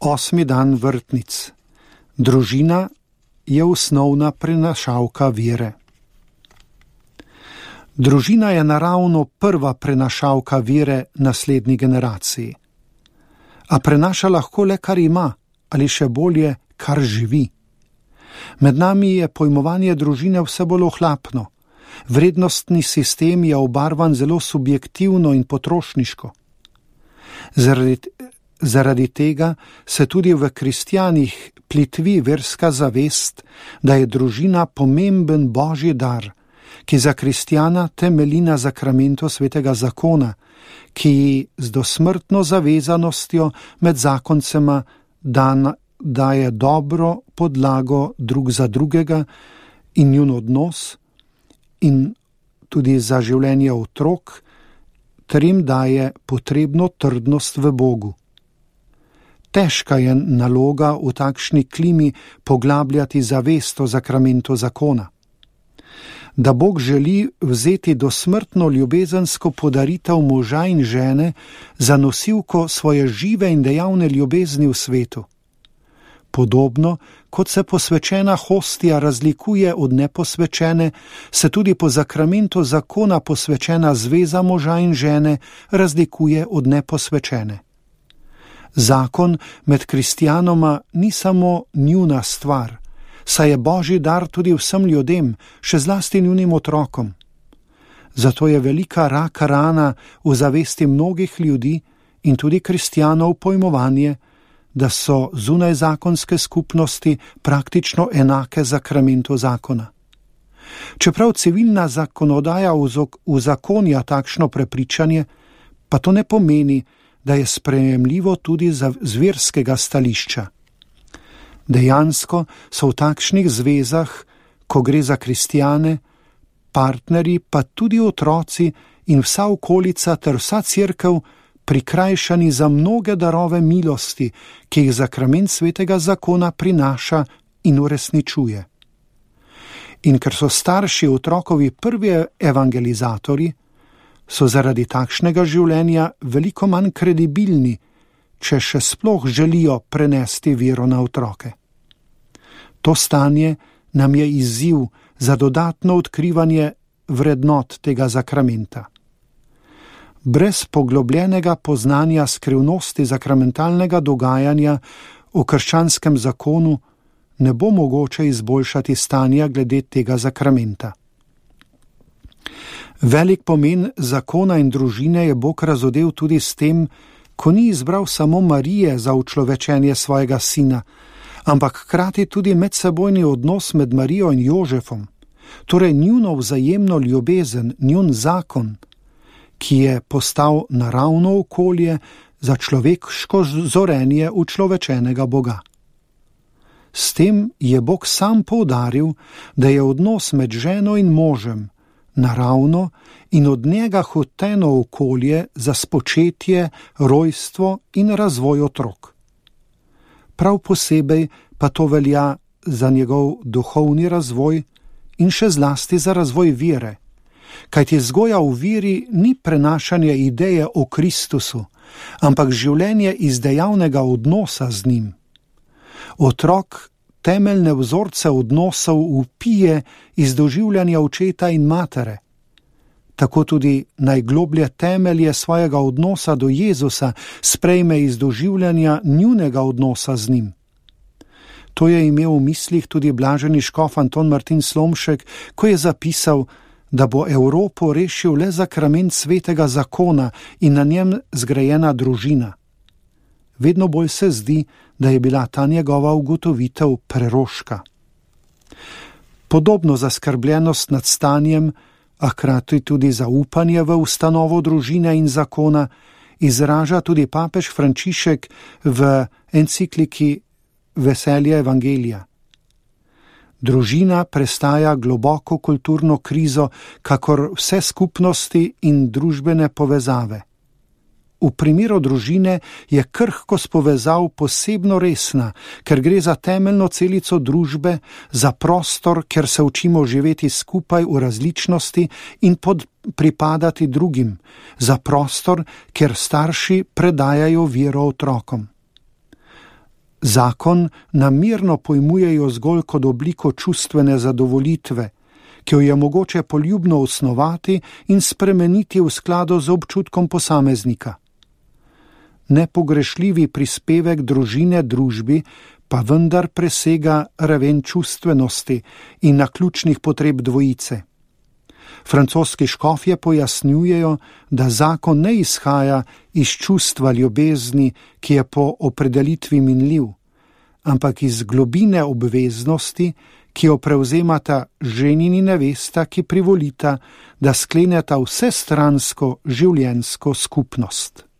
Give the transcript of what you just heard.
8. dan vrtnic. Družina je osnovna prenašalka vere. Družina je naravno prva prenašalka vere naslednji generaciji. A prenaša lahko le, kar ima, ali še bolje, kar živi. Med nami je pojmovanje družine vse bolj ohlapno. Vrednostni sistem je obarvan zelo subjektivno in potrošniško. Zaradi tega se tudi v kristjanih plitvi verska zavest, da je družina pomemben božji dar, ki za kristjana temelji na zakramentu svetega zakona, ki z dosmrtno zavezanostjo med zakoncema daje dobro podlago drug za drugega in njun odnos in tudi za življenje otrok, ter jim daje potrebno trdnost v Bogu. Težka je naloga v takšni klimi poglabljati zavest o zakramentu zakona. Da Bog želi vzeti dosmrtno ljubezensko podaritev moža in žene za nosilko svoje žive in dejavne ljubezni v svetu. Podobno, kot se posvečena hostija razlikuje od neposvečene, se tudi po zakramentu zakona posvečena zveza moža in žene razlikuje od neposvečene. Zakon med kristjanoma ni samo njuna stvar, saj je božji dar tudi vsem ljudem, še zlasti njunim otrokom. Zato je velika raka rana v zavesti mnogih ljudi in tudi kristjanov pojmovanje, da so zunaj zakonske skupnosti praktično enake zakramentu zakona. Čeprav civilna zakonodaja uzakonja takšno prepričanje, pa to ne pomeni, da je sprejemljivo tudi z verskega stališča. Dejansko so v takšnih zvezah, ko gre za kristjane, partnerji, pa tudi otroci in vsa okolica ter vsa cerkev prikrajšani za mnoge darove milosti, ki jih zakrament svetega zakona prinaša in uresničuje. In ker so starši otrokovi prvi evangelizatorji, so zaradi takšnega življenja veliko manj kredibilni, če še sploh želijo prenesti vero na otroke. To stanje nam je izziv za dodatno odkrivanje vrednot tega zakramenta. Brez poglobljenega poznanja skrivnosti zakramentalnega dogajanja v krščanskem zakonu ne bo mogoče izboljšati stanja glede tega zakramenta. Velik pomen zakona in družine je Bog razodel tudi s tem, ko ni izbral samo Marije za učlovečenje svojega sina, ampak hkrati tudi medsebojni odnos med Marijo in Jožefom, torej njuno vzajemno ljubezen, njun zakon, ki je postal naravno okolje za človeško zorenje učlovečenega Boga. S tem je Bog sam poudaril, da je odnos med ženo in možem naravno in od njega hoteno okolje za spočetje, rojstvo in razvoj otrok. Prav posebej pa to velja za njegov duhovni razvoj in še zlasti za razvoj vere, kajti vzgoja v veri ni prenašanje ideje o Kristusu, ampak življenje iz dejavnega odnosa z njim. Otrok temeljne vzorce odnosov vpije iz doživljanja očeta in matere. Tako tudi najgloblje temelje svojega odnosa do Jezusa sprejme iz doživljanja njunega odnosa z njim. To je imel v mislih tudi blaženi škof Anton Martin Slomšek, ko je zapisal, da bo Evropo rešil le zakrament svetega zakona in na njem zgrajena družina. Vedno bolj se zdi, da je bila ta njegova ugotovitev preroška. Podobno zaskrbljenost nad stanjem, a hkrati tudi zaupanje v ustanovo družine in zakona, izraža tudi papež Frančišek v encikliki Veselje Evangelija. Družina prestaja globoko kulturno krizo, kakor vse skupnosti in družbene povezave. V primeru družine je krhkost povezav posebno resna, ker gre za temeljno celico družbe, za prostor, kjer se učimo živeti skupaj v različnosti in pripadati drugim, za prostor, kjer starši predajajo vero otrokom. Zakon namerno pojmujejo zgolj kot obliko čustvene zadovolitve, ki jo je mogoče poljubno osnovati in spremeniti v skladu z občutkom posameznika. Nepogrešljivi prispevek družine družbi pa vendar presega raven čustvenosti in naključnih potreb dvojice. Francoski škofje pojasnjujejo, da zakon ne izhaja iz čustva ljubezni, ki je po opredelitvi minljiv, ampak iz globine obveznosti, ki jo prevzemata ženin in nevesta, ki privolita, da skleneta vsestransko življenjsko skupnost.